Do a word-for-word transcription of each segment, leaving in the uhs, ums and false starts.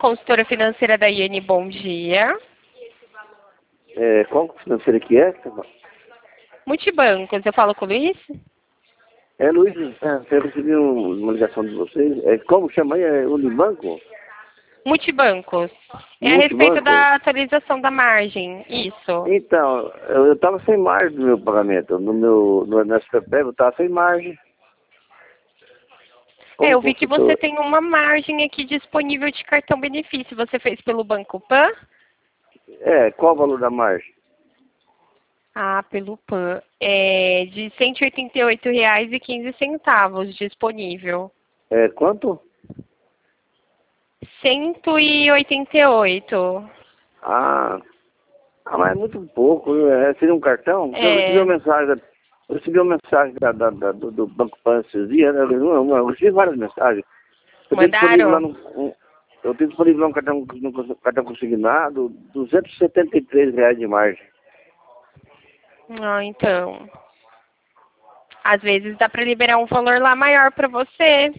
Consultora financeira da I N, bom dia. É, qual financeira que é? Multibancos, eu falo com o Luiz? É, Luiz, é, eu recebi um, uma ligação de vocês. É, como chama aí? É Unibanco? Multibancos. É a respeito Multibanco? da atualização da margem, isso. Então, eu estava sem margem no meu pagamento. No meu, no, na S P P, eu estava sem margem. É, Como eu vi que você consultor. tem uma margem aqui disponível de cartão benefício. Você fez pelo Banco Pan? É, qual o valor da margem? Ah, pelo Pan. É de cento e oitenta e oito reais e quinze centavos disponível. É, quanto? cento e oitenta e oito. Ah, ah, mas é muito pouco. Viu? É, seria um cartão? Eu recebi É, uma mensagem, da- eu recebi uma mensagem da, da, da- do, do Banco Pan esses dias, né? Eu, eu, eu recebi várias mensagens. Eu tenho disponível lá mandaram? no, um, eu tenho disponível lá um cartão, no cartão consignado, duzentos e setenta e três reais de margem. Ah, então. Às vezes dá para liberar um valor lá maior para você.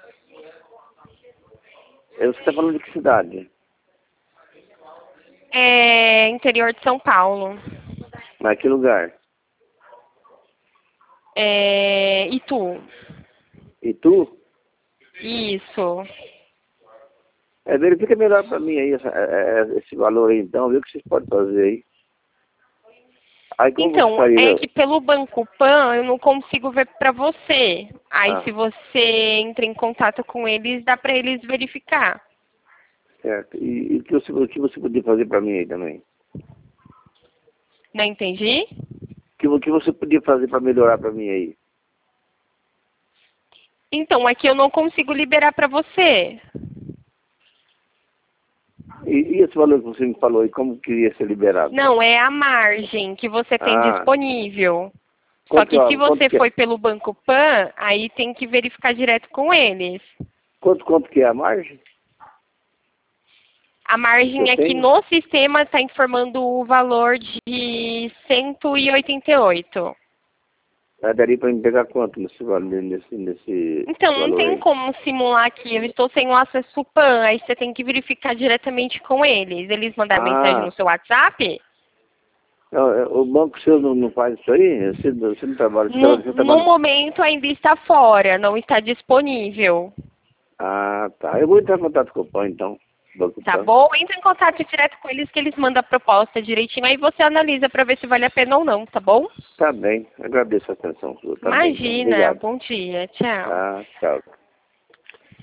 É, você está falando de que cidade? É interior de São Paulo. Mas que lugar? É Itu. E tu? Isso. É, verifica melhor para mim aí essa, é, é, esse valor aí então, vê o que vocês podem fazer aí. Aí como você Então, faria? é que pelo Banco Pan eu não consigo ver para você. Aí Ah, se você entra em contato com eles, dá para eles verificar. certo. E, e o, que você, o que você podia fazer para mim aí também? Não entendi? O que, o que você podia fazer para melhorar para mim aí? Então, aqui eu não consigo liberar para você. E, e esse valor que você me falou aí, como que ia ser liberado? Não, é a margem que você tem Ah, disponível. Só quanto, que se quanto você que é? foi pelo Banco Pan, aí tem que verificar direto com eles. Quanto, quanto que é a margem A que eu margem aqui tenho? no sistema está informando o valor de cento e oitenta e oito. Aí daria para me pegar quanto nesse, valor- nesse, nesse Então, não valor tem aí? como simular aqui. Eu estou sem o acesso Pan, aí você tem que verificar diretamente com eles. Eles mandaram mensagem Ah, no seu WhatsApp? não, é, o banco seu não, não faz isso aí? Você, você não trabalha, você No, trabalha, você no trabalha... momento ainda está fora, não está disponível. Ah, tá. Eu vou entrar em contato com o PAN então. Banco Tá PAN. bom? Entra em contato direto com eles que eles mandam a proposta direitinho, aí você analisa para ver se vale a pena ou não, tá bom? Tá bem. Agradeço a atenção sua. Tá bem, então. Imagina, Obrigado. bom dia, tchau. Tá, tchau.